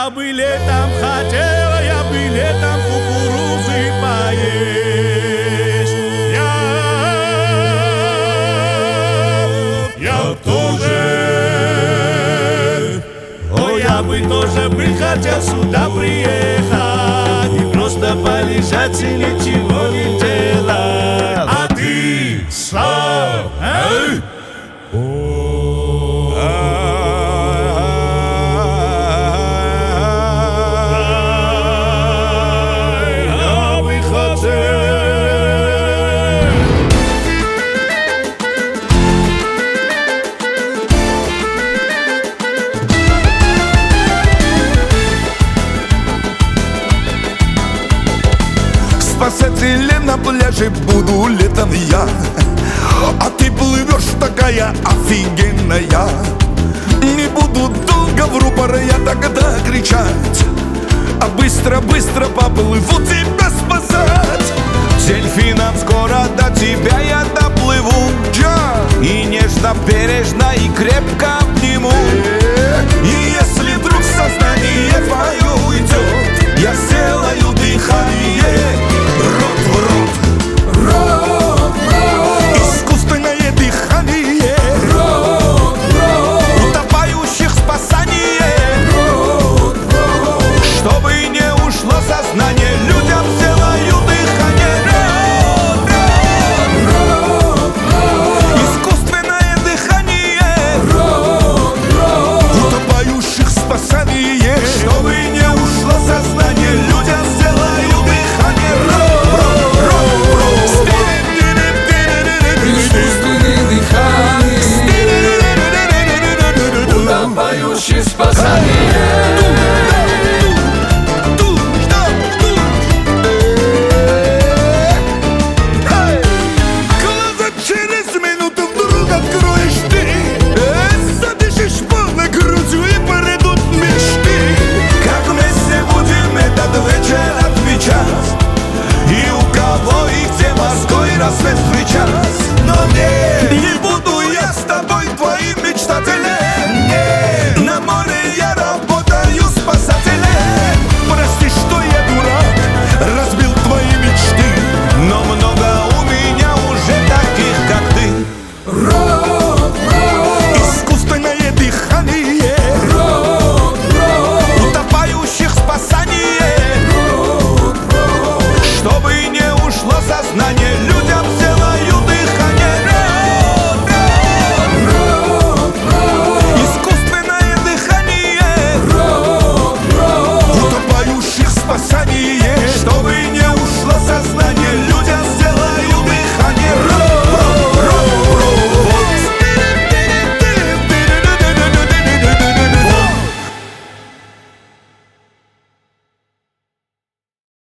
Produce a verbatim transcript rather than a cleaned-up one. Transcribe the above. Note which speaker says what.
Speaker 1: Я бы летом хотела, я бы летом кукурузы поесть. Я, я тоже, о, я бы тоже бы хотел сюда приехать и просто полежать и ничего не делать. А ты, Слав, эй?
Speaker 2: Спасателем на пляже буду летом я, а ты плывешь такая офигенная. Не буду долго в рупор я тогда кричать, а быстро-быстро поплыву тебя спасать.